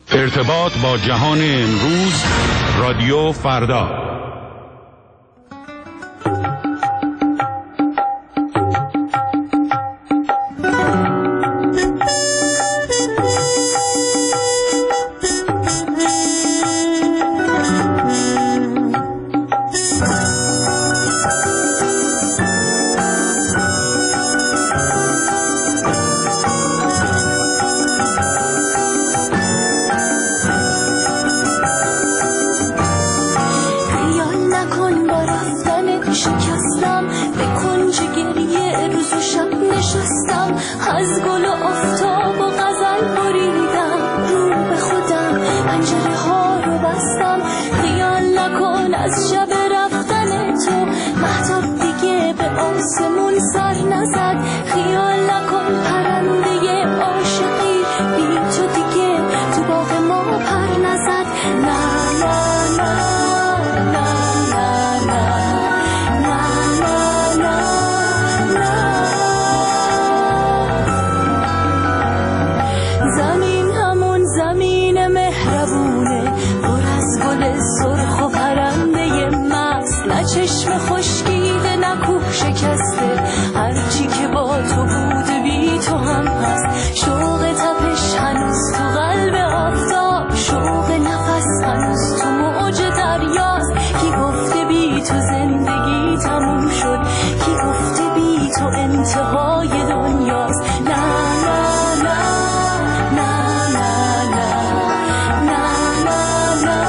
ارتباط با جهان امروز، رادیو فردا. از گل و آفتاب و غزل بریدم، رو به خودم پنجره ها رو بستم. خیال نکن از شب رفتن تو مهتاب دیگه به آسمون سر نزد. خیال نکن پرنده عاشقی بی تو دیگه تو باغ ما پر نزد. نه نه نه چشم خشکیده نکوه شکسته، هرچی که با تو بود بی تو هم هست. شوق تپش هنوز تو قلب آفتاب، شوق نفس هنوز تو موج دریاست. کی گفته بی تو زندگی تموم شد؟ کی گفته بی تو انتهای دنیاست؟ نه نه نه نه نه نه نه نه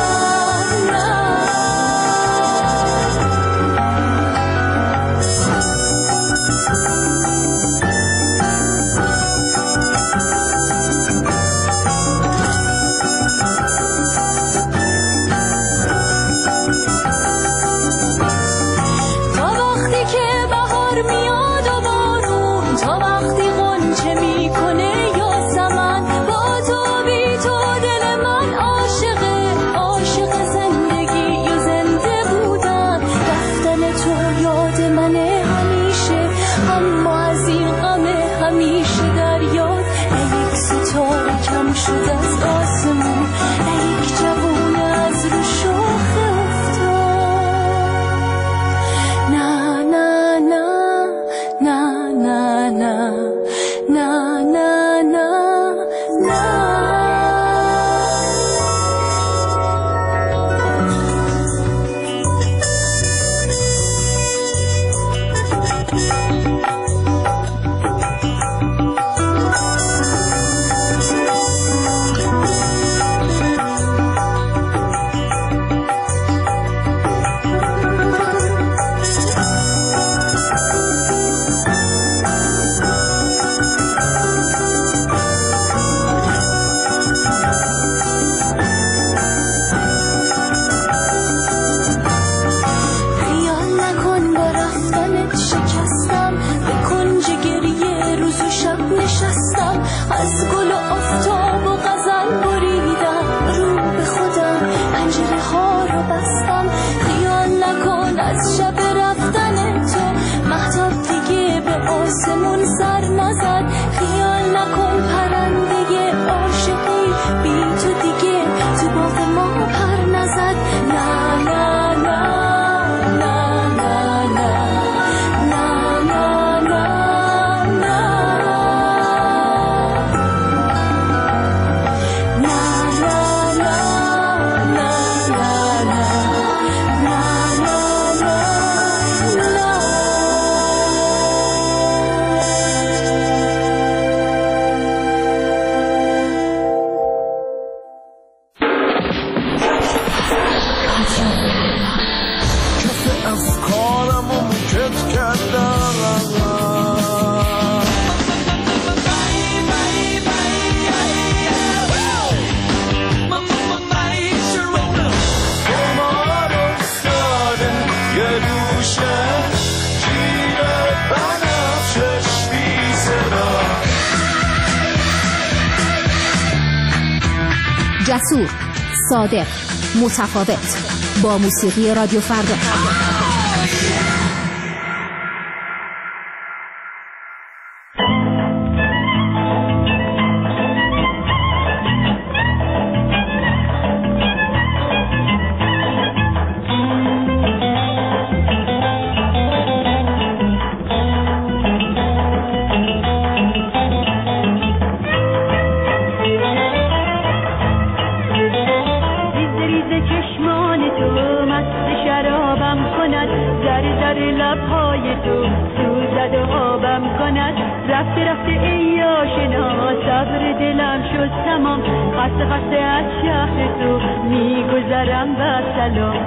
جسور، صادق، متفاوت، با موسیقی رادیو فردا. تو سوزد و آبم کند. رفته رفته ای آشنا صبر دلم شد تمام. خسته خسته از شهر تو میگذرم با سلام.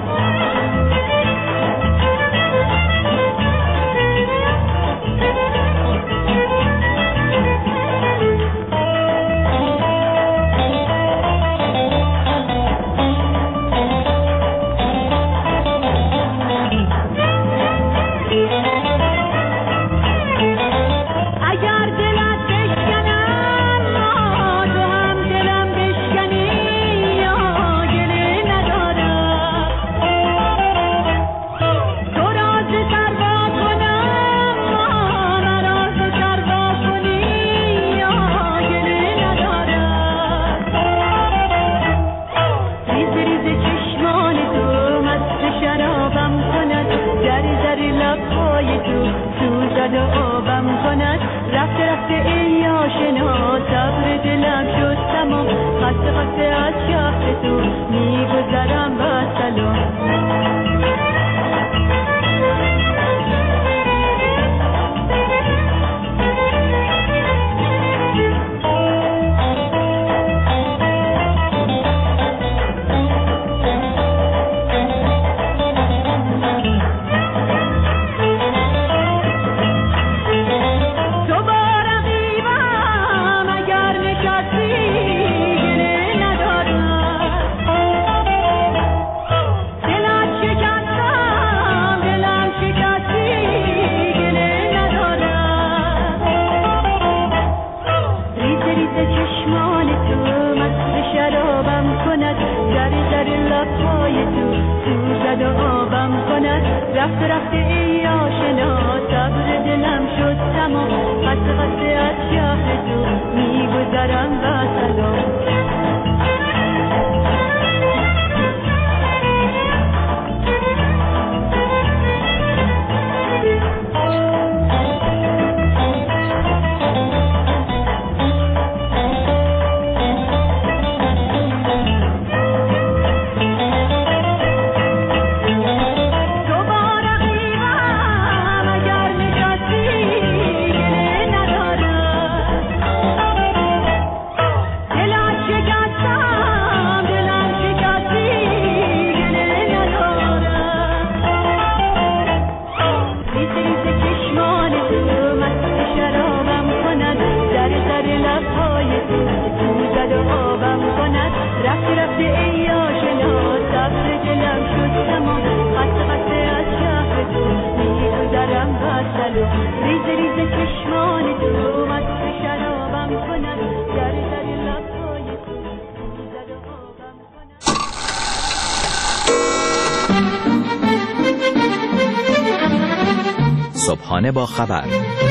صبحانه با خبر،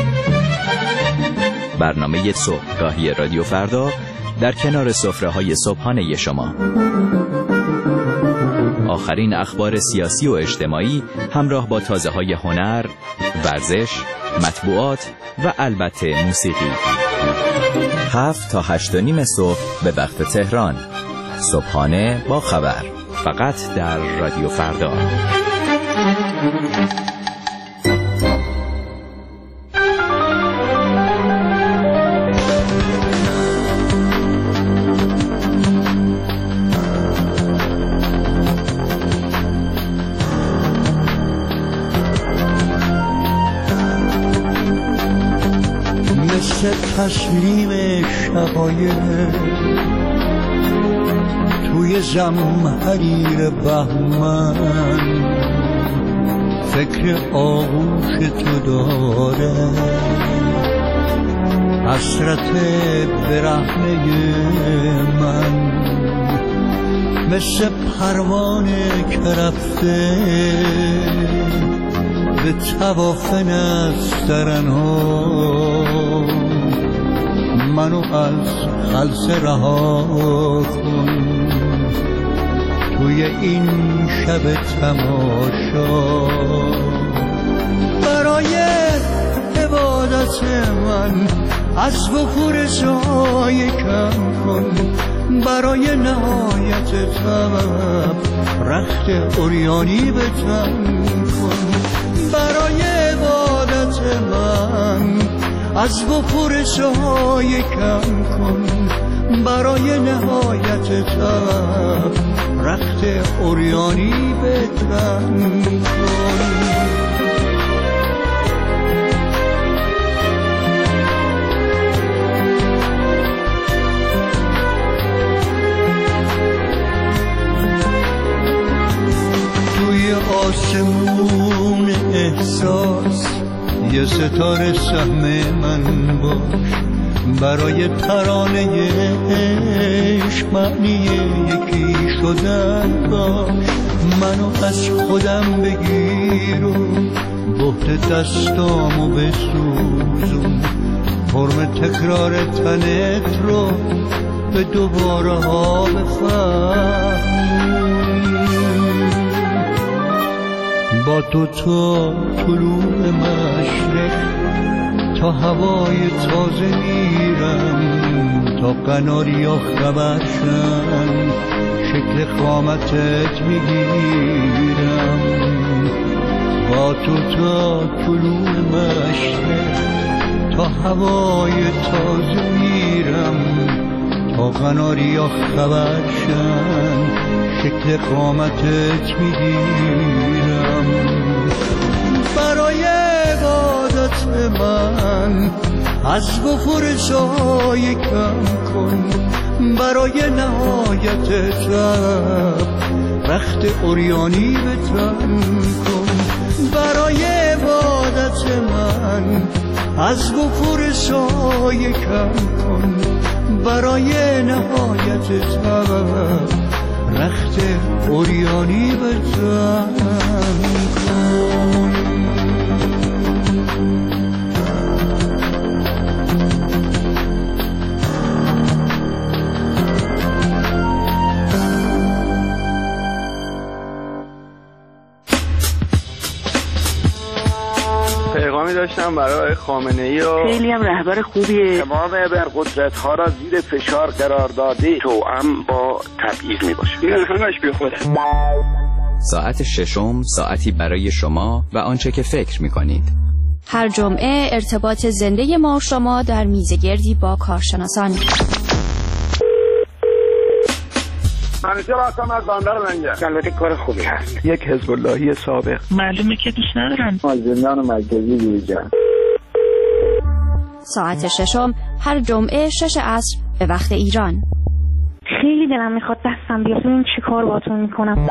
برنامه صبحگاهی رادیو فردا در کنار سفره‌های صبحانه شما. آخرین اخبار سیاسی و اجتماعی همراه با تازه‌های هنر، ورزش، مطبوعات و البته موسیقی. 7 تا 8:30 صبح به وقت تهران. صبحانه با خبر، فقط در رادیو فردا. تسلیم شقایق توی زمحریر بهمن، فکر آغوش تو داره حسرت برهنه من، مثل پروانه که رفته به طواف نسترنها، منو از خلسه رها کن توی این شب تماشا. برای عبادت من از بخور سایه کم کن، برای نهایت طبع رخت عریانی به تن کن. برای عبادت من از بپرشای کم کن، برای نهایت تب رخت عریانی به تن کن. توی آسمون احساس یه ستاره سهم من باش، برای ترانه عشق معنی یکی شدن باش. منو از خودم بگیر و بهت دستامو بسوزون، فرم تکرار تنت رو به دوباره ها بفهم. با تو تا طلوع مشرق تا هوای تازه میرم، تا قناریا خبرشن شکل قامتت میگیرم. با تو تا طلوع مشرق تا هوای تازه میرم، تا قناریا خبرشن شکل قامتت میگیرم. برای عبادت من از بپرشای کم کن، برای نهایت تب رخت عریانی به تن کن. برای عبادت من از بپرشای کم کن، برای نهایت تب رخت عریانی به تن کن. پیغامی داشتم برای خامنه‌ای و خیلی هم رهبر خوبیه. تمام ابرقدرت‌ها را زیر فشار قرار داده، توأم با تبعیض میباشه. این همش بی خوده. ساعت ششم ساعتی برای شما و آنچه که فکر می‌کنید. هر جمعه ارتباط زنده ما و شما در میزگردی با کارشناسان. منیجر هستم از بندر لنگر. البته کار خوبی هست. یک حزب اللهی سابق. معلومه که دوست ندارن. از زندان مرکزی بیرون. ساعت ششم هر جمعه 6 عصر به وقت ایران. خیلی دلم میخواد دستم بیاد ببین چی کار باهاتون میکنم.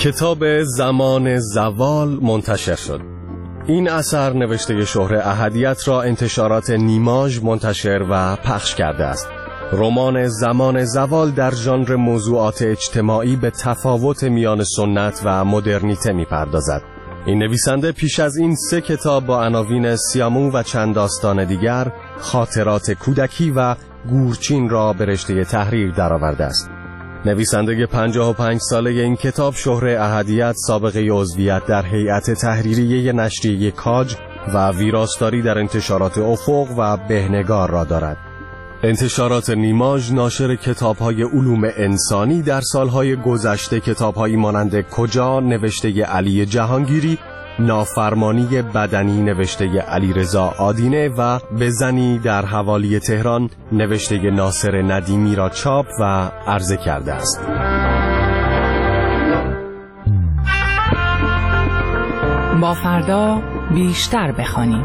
کتاب زمان زوال منتشر شد. این اثر نوشته شهره احدیت را انتشارات نیماژ منتشر و پخش کرده است. رمان زمان زوال در ژانر موضوعات اجتماعی به تفاوت میان سنت و مدرنیته می‌پردازد. این نویسنده پیش از این 3 کتاب با عناوین سیامو و چند داستان دیگر، خاطرات کودکی و گورچین را به رشته تحریر درآورده است. نویسنده 55 ساله این کتاب، شهره احدیت، سابقه عضویت در هیئت تحریریه نشریه کاج و ویراستاری در انتشارات افق و بهنگار را دارد. انتشارات نیماژ ناشر کتاب‌های علوم انسانی در سالهای گذشته کتاب‌هایی مانند کجا نوشته علی جهانگیری، نافرمانی بدنی نوشته علیرضا آدینه و بزنی در حوالی تهران نوشته ناصر ندیمی را چاپ و عرضه کرده است. با فردا بیشتر بخوانیم.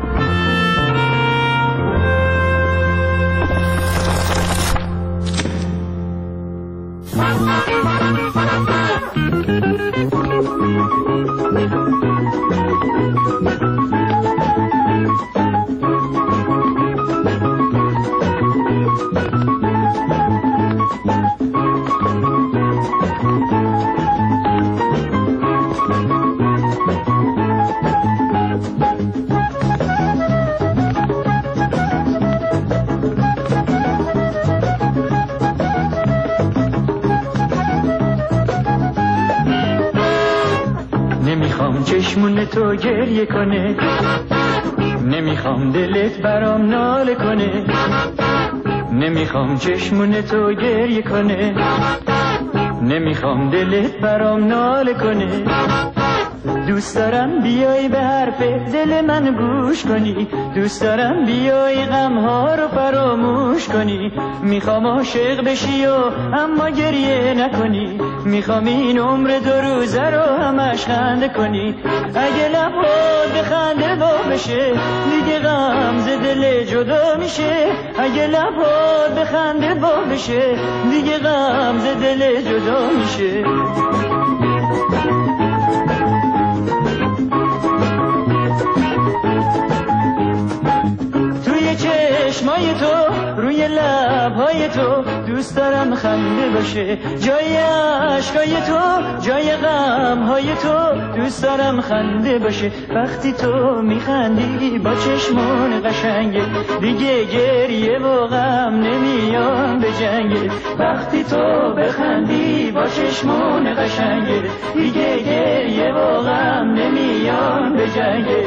نمیخوام چشمون تو گریه کنه، نمیخوام دلت برام ناله کنه، نمیخوام چشمون تو گریه کنه، نمیخوام دلت برام ناله کنه. دوست دارم بیای به حرف دل من گوش کنی، دوست دارم بیای غمها رو فراموش کنی. میخوام عاشق بشی و اما گریه نکنی، میخوام این عمر 2 روزه رو همش خنده کنی. اگه لبات به خنده وا بشه دیگه غم ز دل جدا میشه، اگه لبات به خنده وا بشه دیگه غم ز دل جدا میشه. چشمای تو روی لبهای تو دوست دارم خنده باشه، جای عشقای تو جای غمهای تو دوست دارم خنده باشه. وقتی تو میخندی با چشمان قشنگه دیگه گریه و غم نمیان به جنگه. وقتی تو بخندی با چشمان قشنگه دیگه گریه و غم نمیان به جنگه.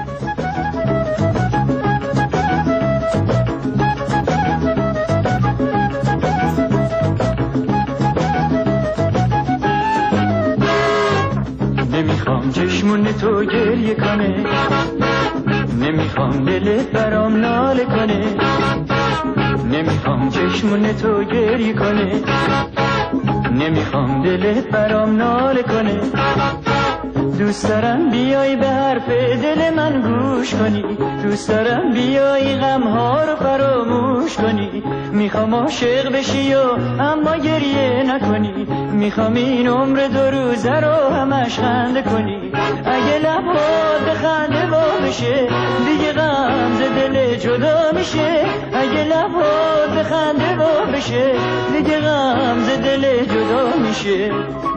نمیخوام چشمون تو گریه کنه، نمیخوام دلت برام ناله کنه، نمیخوام چشمون تو گریه کنه، نمیخوام دلت برام ناله کنه. دوست دارم بیای به حرف دل من گوش کنی، دوست دارم بیای غمها رو فراموش کنی. میخوام عاشق بشی و اما گریه نکنی، میخوام این عمر 2 روزه رو همش خنده کنی. اگه لبات به خنده وا بشه دیگه غم ز دل جدا میشه، اگه لبات به خنده وا بشه دیگه غم ز دل جدا میشه.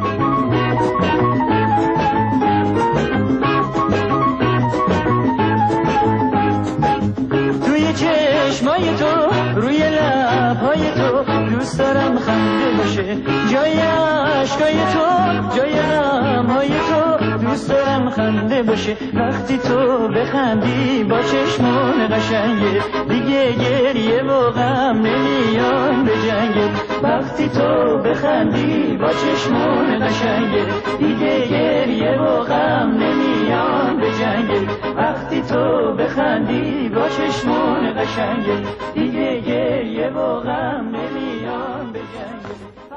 چشمای تو روی لبهای تو دوست دارم خنده باشه، جای عشقای تو جای غمهای تو دوست دارم خنده باشه. وقتی تو بخندی با چشمان قشنگه دیگه گریه و غم نمیان به جنگه. وقتی تو بخندی با چشمان قشنگه دیگه گریه و غم نمیان به جنگه. وقتی تو بخندی با چشمان قشنگه دیگه گریه و غم نمیان به جنگه.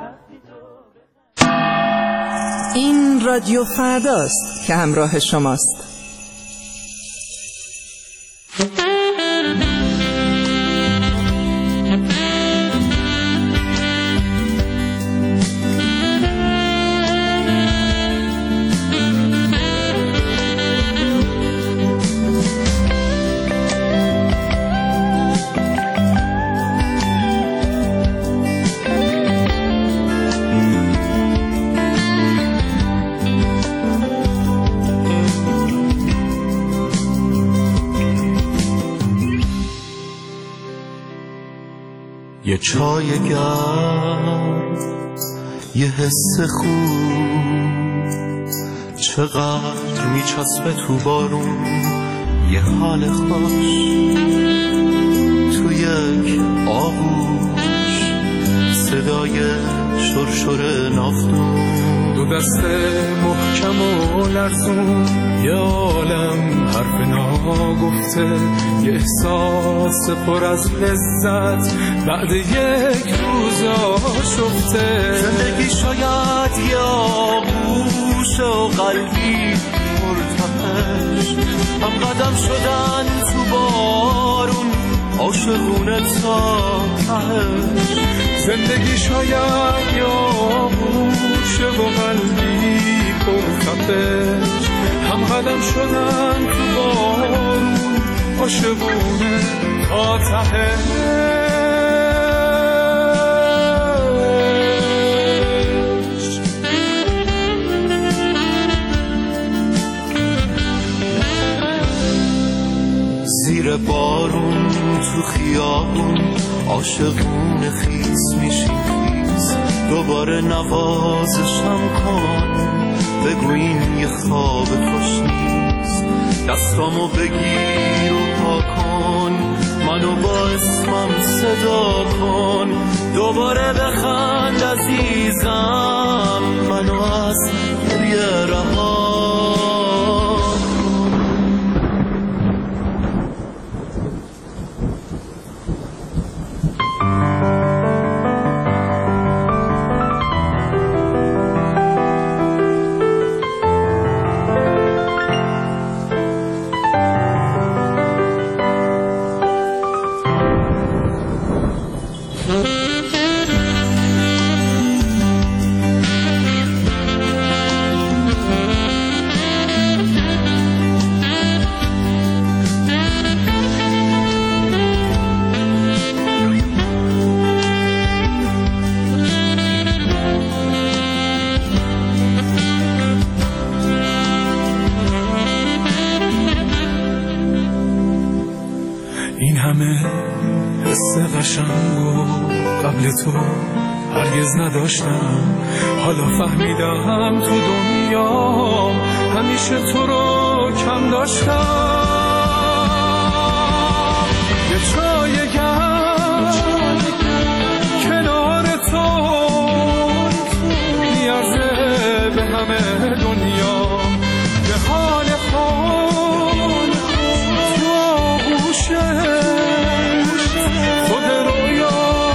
این رادیو فرداست که همراه شماست. یه چای گرم، یه حس خوب، چقدر میچسبه تو بارون، یه حال خوش تو یک آغوش، صدای شرشر نافتون، دو دست محکم و لرزون، یه عالم حرف ناگفته، یه احساس پر از لذت بعد یک روز آشفته. زندگی شاید یه آغوش و قلبی مرتفش، هم قدم شدن تو بارون، عاشقونه تا تهش. زندگی شاید یه آغوش و قلبی پرتپش، هم قدم شدن تو بارون، عاشقونه تا تهش. زیر بارون تو خیابون، عاشقونه خیس میشیم خیس، دوباره نوازشم کن، بگو این یه خواب خوش نیست. دستامو بگیر و پا کن، منو با اسمم صدا کن، دوباره بخند عزیزم، منو از گریه رها. این همه حس قشنگو قبل تو هرگز نداشتم، حالا فهمیدم تو دنیا همیشه تو رو کم داشتم. یه چای گرم کنار تو میارزه به همه دنیا، یه حال خال تو آغوشه خود رویا.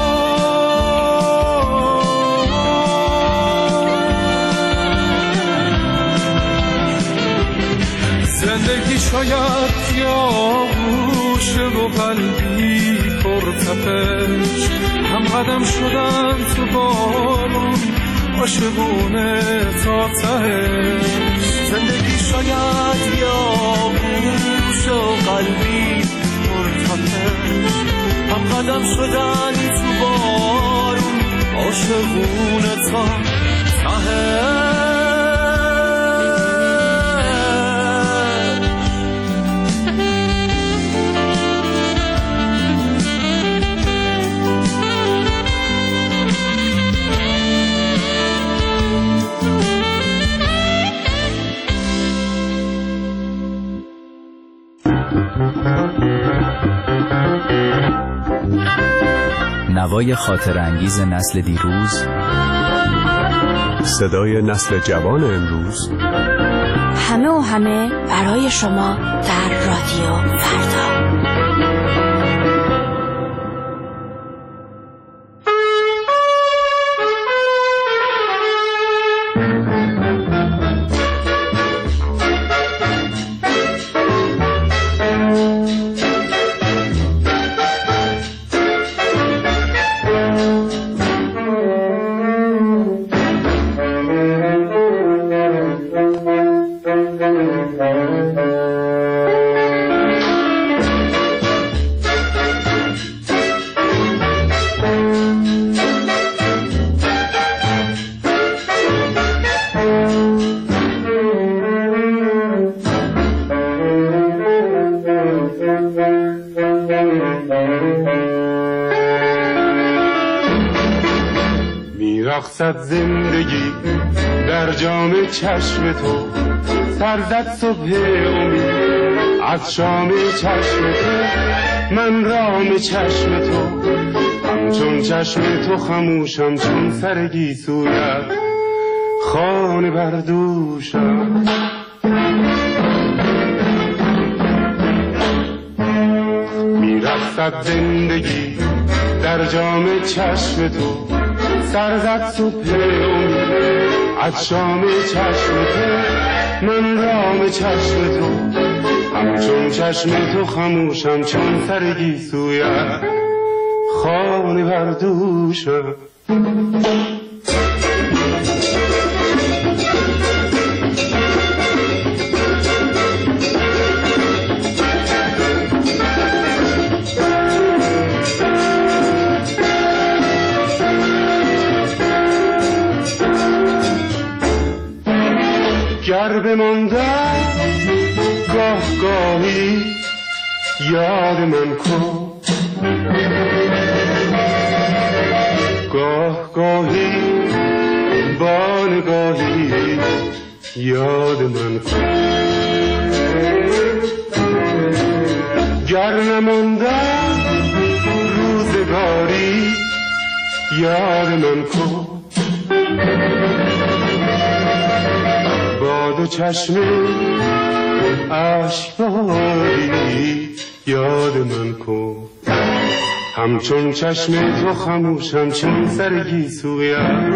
زندگی شاید یا آغوشه و قلبی پرتپش، هم قدم شدن تو بارون، عاشقونه تا تهش. زندگی شاید یا آغوشه و قلبی پرتپش، هم قدم شدن تو بارون، عاشقونه تا تهش. نوای خاطرانگیز نسل دیروز، صدای نسل جوان امروز، همه و همه برای شما در رادیو فردا. میرقصد زندگی در جام چشم تو، سرزد صبح امید از شام چشم تو، من رام چشم تو، همچون چشم تو خموشم چون سر گیسویت خانه بردوشم. میرقصد زندگی در جام چشم تو، سرزد صبح امید از شام چشم تو، من رام چشم تو، همچون چشم تو خموشم چون سر گیسویت خانه بردوشم. گر بماندم گاه گاهی یاد من کن، گاه گاهی با نگاهی یاد من کن. گر نماندم روزگاری یاد من کن، با دو چشم اشکباری یاد من کن، همچون چشم تو خموشم چون سر گیسویت.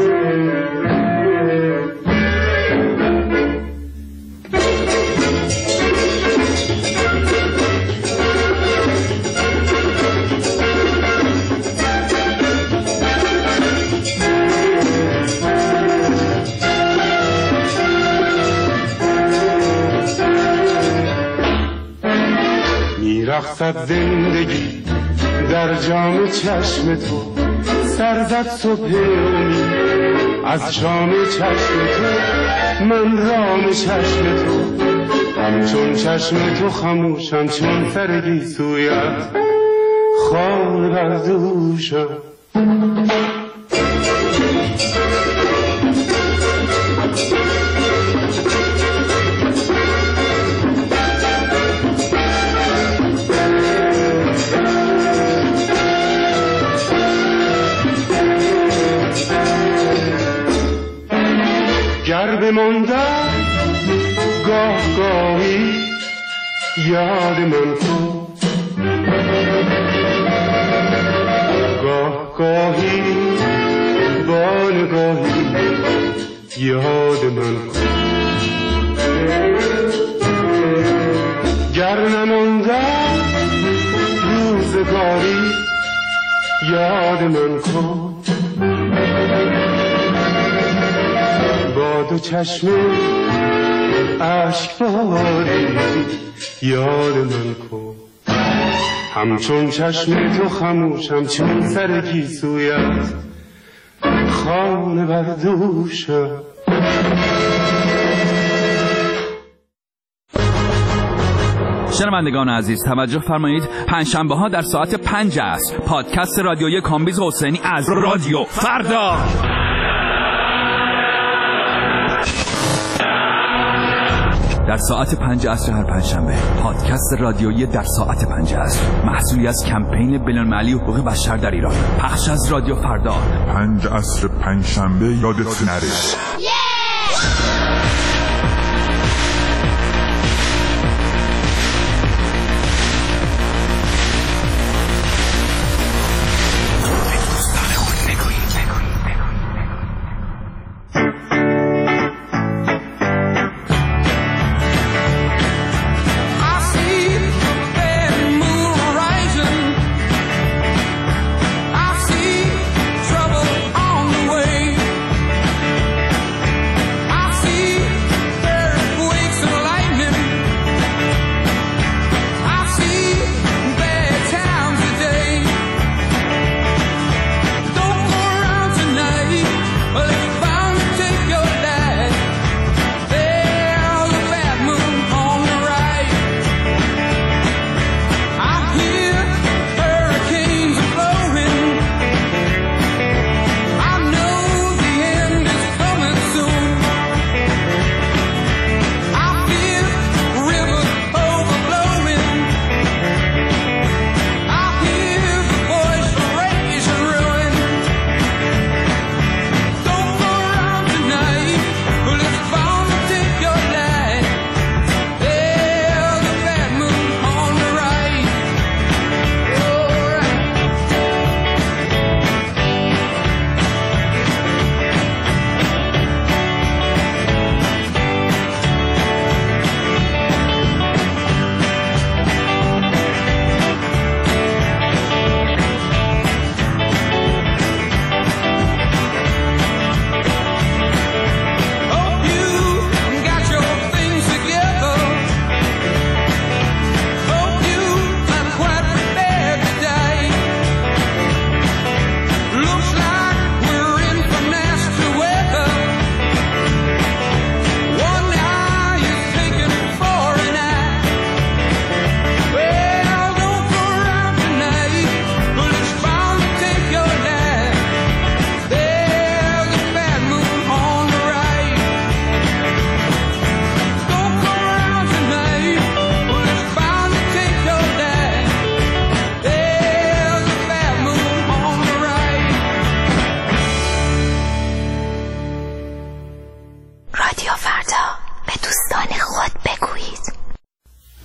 میرقصد زندگی در جام چشم تو، سرزد صبح امید از شام چشم تو، من رام چشم تو، همچون چشم تو خموشم چون سر گیسویت خانه بردوشم. گر بماندم گاه گاهی یاد من کن، گاه گاهی با نگاهی یاد من کن. گر نماندم روزگاری یاد من کن، دو چشم اشکباری یاد من کن، همچون چشم تو خموشم چون سر گیسویت خانه بردوشم. شنوندگان عزیز توجه فرمایید، پنجشنبه ها در ساعت 5 است پادکست رادیویی کامبیز حسینی از رادیو فردا. در ساعت 5 عصر هر پنجشنبه پادکست رادیویی در ساعت 5 عصر، محصولی از کمپین بین‌المللی حقوق بشر در ایران، پخش از رادیو فردا. 5 عصر پنجشنبه یادت نره.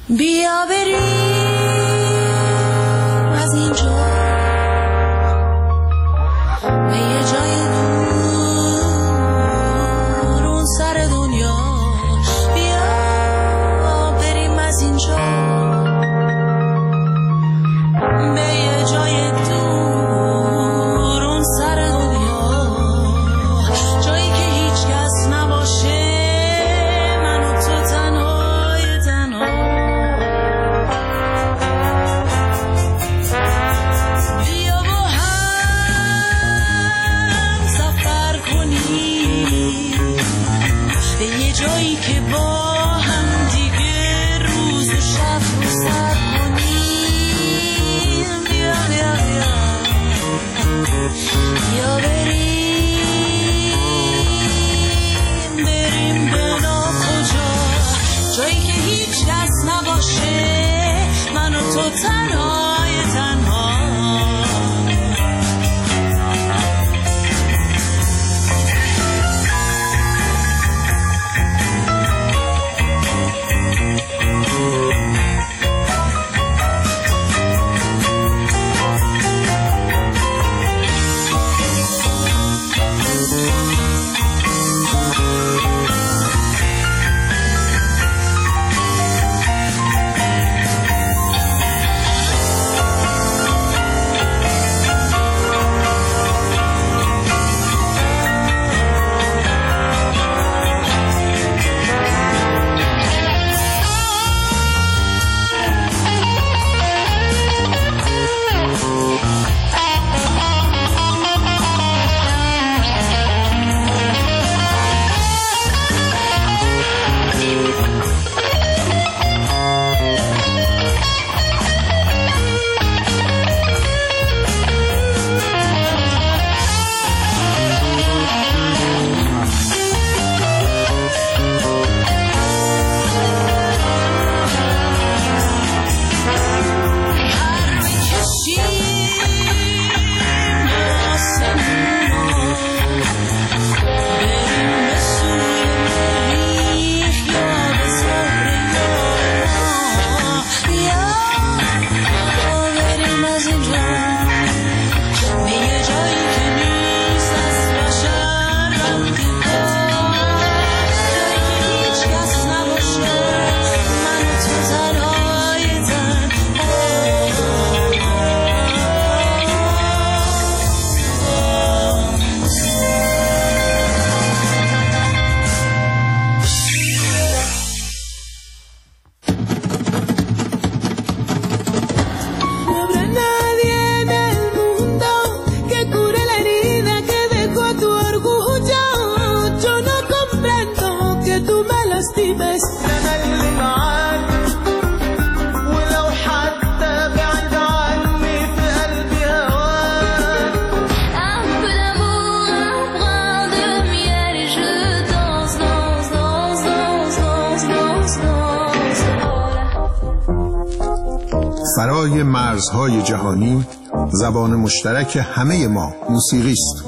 بیا بریم از اینجا به یه جای دور اون سر دنیا. بیا بریم از اینجا به یه جای دور اون سر دنیا، جایی که هیچ کس نباشه، من و تو تنهای تنها. بیا با هم سفر کنیم به یه جایی که با هم دیگه روز و شب رو سر کنیم. بیا بیا بیا بیا بریم به ناکجا، جایی که هیچ کس نباشه، من و تو تنهای تنها. فرای مرزهای جهانی، زبان مشترک همه ما موسیقی است.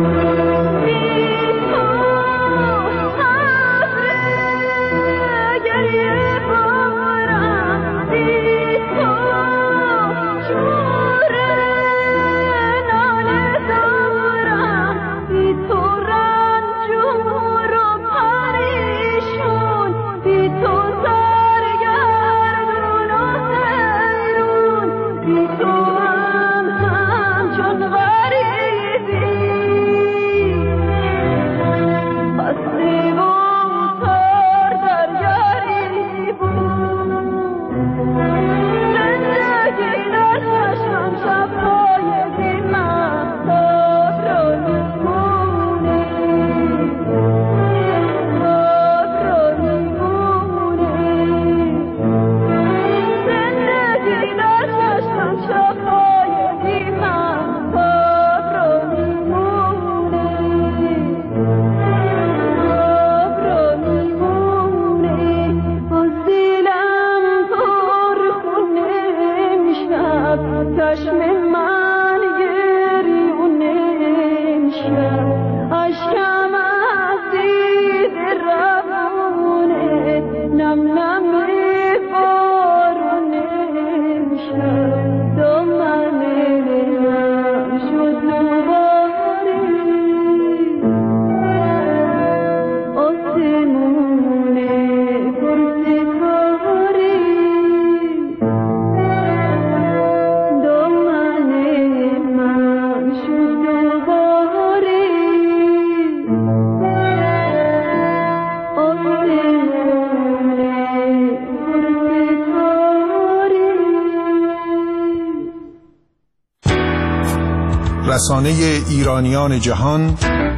رسانه ایرانیان جهان،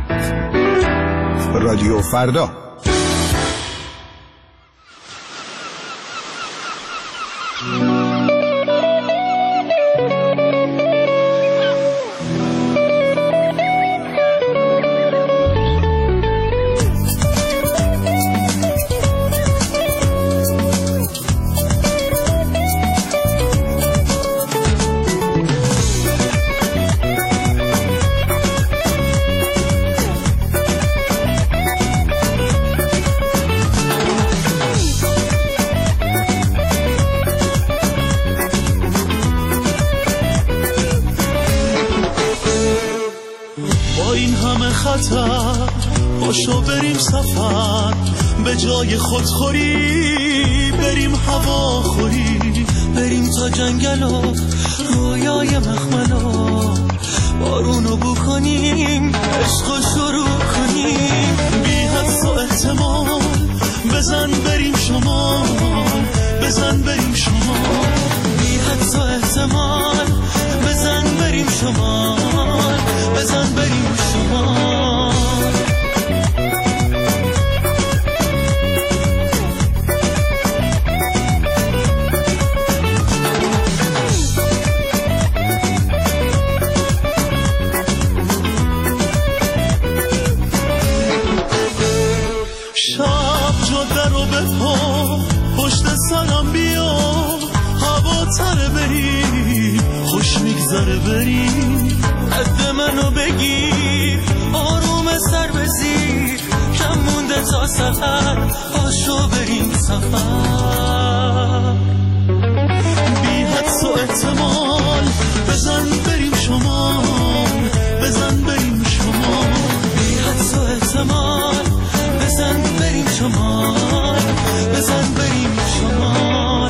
رادیو فردا. پاشو بریم سفر به جای خودخوری، بریم هواخوری، بریم تا جنگل و رویای مخملو، بارونو بو کنیم، عشقو شروع کنیم، بی حدس و احتمال بزن بریم شمال، بزن بریم شمال، بی حدس و احتمال بزن بریم شمال، بزن بریم شمال. شب جاده رو بپا پشت سرم بیا، هوا تره بریم خوش میگذره بریم، قد منو بگیر آروم سر بزیر، کم مونده تا سفر پاشو بریم سفر، بی حدس و احتمال بزن بریم شمال، بزن بریم شمال، بی حدس و احتمال بزن بریم شمال، بزن بریم شمال.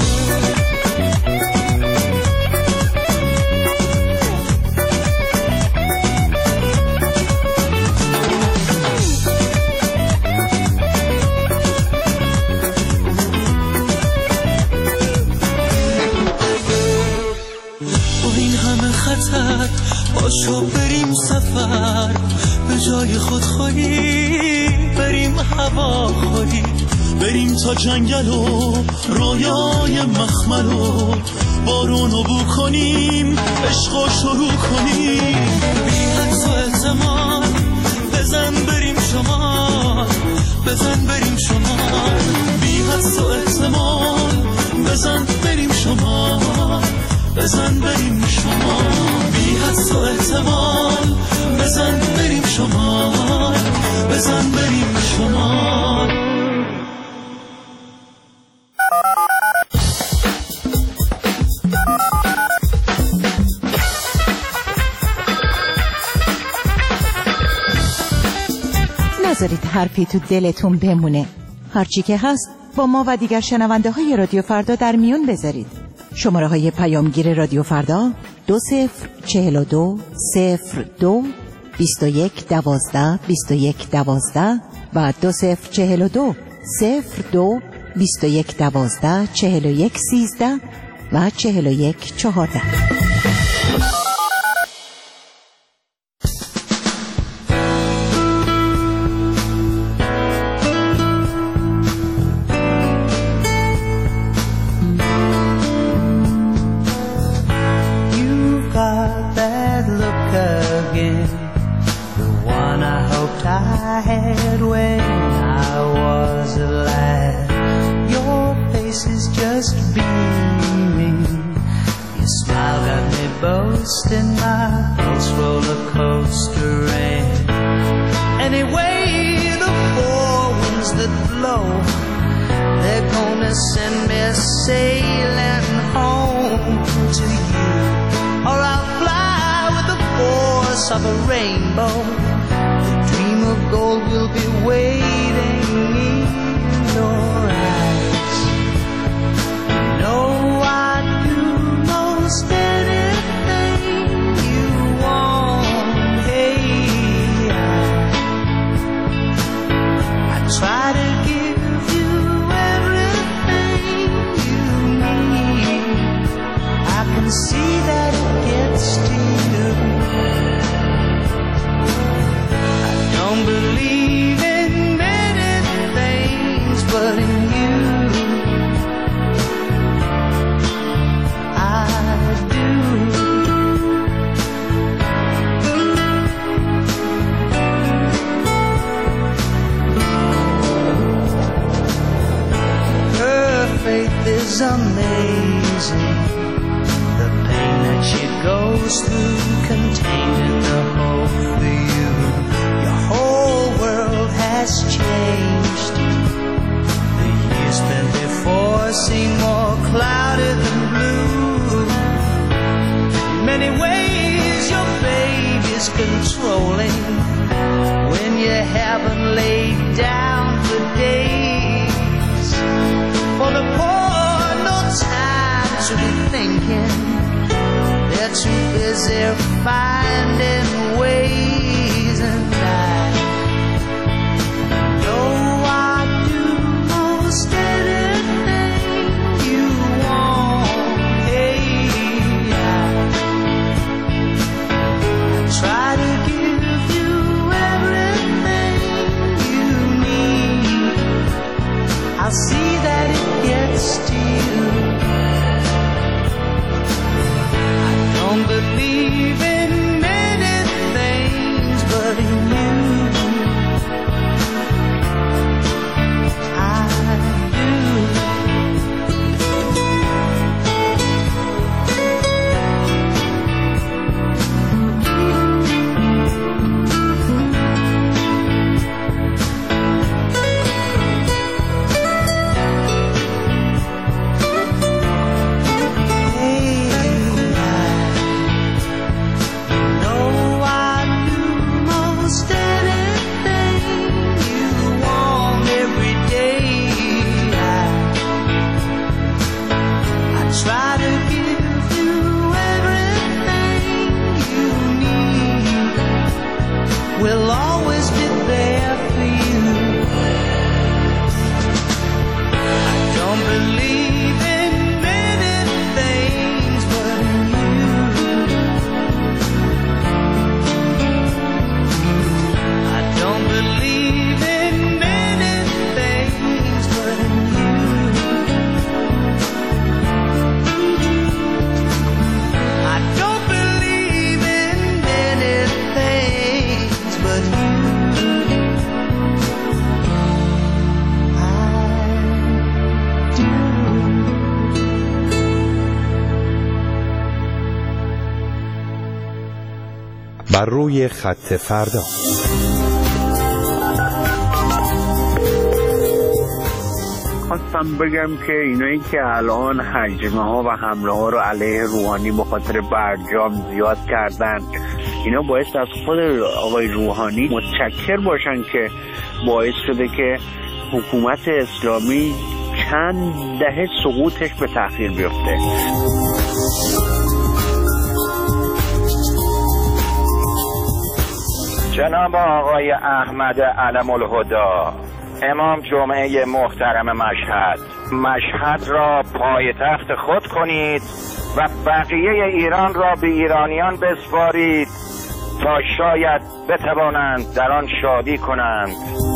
با این همه خطر پاشو بریم سفر، به جای خودخوری بریم هواخوری، بریم تا جنگل و رویای مخملو، بارونو بو کنیم، عشقو شروع کنیم، بی حدس و احتمال بزن بریم شمال، بزن بریم شمال، بی حدس و احتمال بزن بریم شمال، بزن بریم شمال، بی حدس و احتمال بزن بریم شمال. نذارید حرفی تو دلتون بمونه. هرچی که هست با ما و دیگر شنونده های رادیو فردا در میون بذارید. شماره های پیامگیر رادیو فردا 2042 02 21 12 21 12 و 2042 02 21 12 41 13 و 41 14. Of a rainbow, the dream of gold will be waiting in your eyes. No, I'd do most anything you want. Hey, I try to give you everything you need. I can see that it gets to you. Don't believe in many things, but in you I do. Her faith is amazing. The pain that she goes through, contained in the hope for you. Whole world has changed. The years spent before seem more clouded than blue. In many ways your baby's controlling when you haven't laid down for days. For the poor, no time to be thinking. They're too busy finding ways, and I know I do most anything you want. Hey, I try to give you everything you need. I'll see that it gets to you. I don't believe in many things, but in you I do. We'll always be there for you. I don't believe in many things, but in you. I don't believe in many things, but in you. I don't believe in many things, but you. بر روی خط فردا. خواستم بگم که اینایی که الان هجمه ها و حمله ها رو علیه روحانی به خاطر برجام زیاد کردن، اینا باعث از خود آقای روحانی متشکر باشن که باعث شده که حکومت اسلامی چند دهه سقوطش به تأخیر بیفته. جناب آقای احمد علم الهدا، امام جمعه محترم مشهد را پایتخت خود کنید و بقیه ایران را به ایرانیان بسپارید تا شاید بتوانند در آن شادی کنند.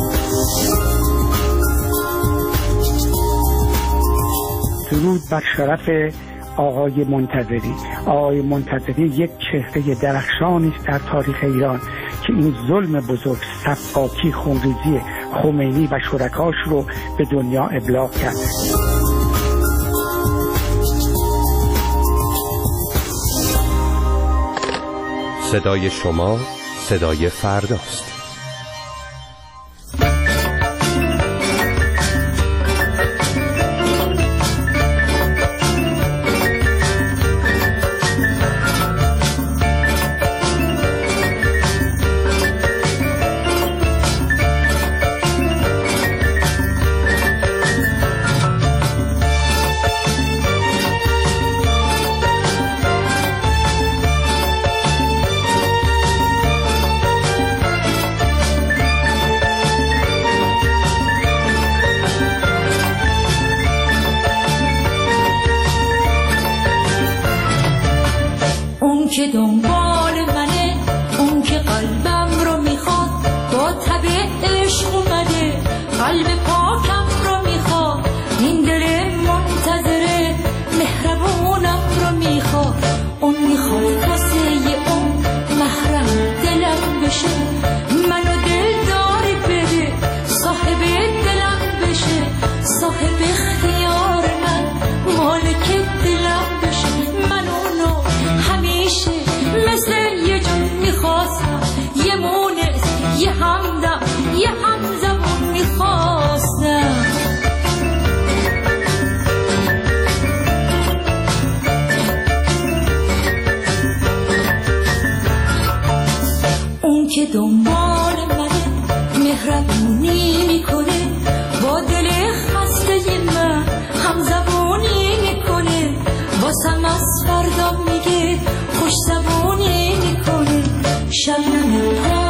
درود بر شرف آقای منتظری. آقای منتظری یک چهره درخشانی است در تاریخ ایران که این ظلم بزرگ، سفاکی، خونریزی خمینی و شرکاش رو به دنیا ابلاغ کرد. صدای شما صدای فرداست. که دنبال منه، اون که قلبم رو میخواد، با طبع عشق اومده، قلب پاکم رو میخواد، این دل منتظره مهربونم رو میخواد، اون میخواد واسه اون محرم دلم بشه، منو دلداری بده، صاحب دلم بشه، صاحب اختیار من، مالک دلم بشه، من اونو همیشه مثل یه جون میخواستم، یه مونس، یه همدم، یه همزمون میخواستم. اون که دنبال منه، مهربونی میکنه، با دل خسته من همزبونی میکنه، واسم از فردا میگه خوش زبونی میکنه، شبنم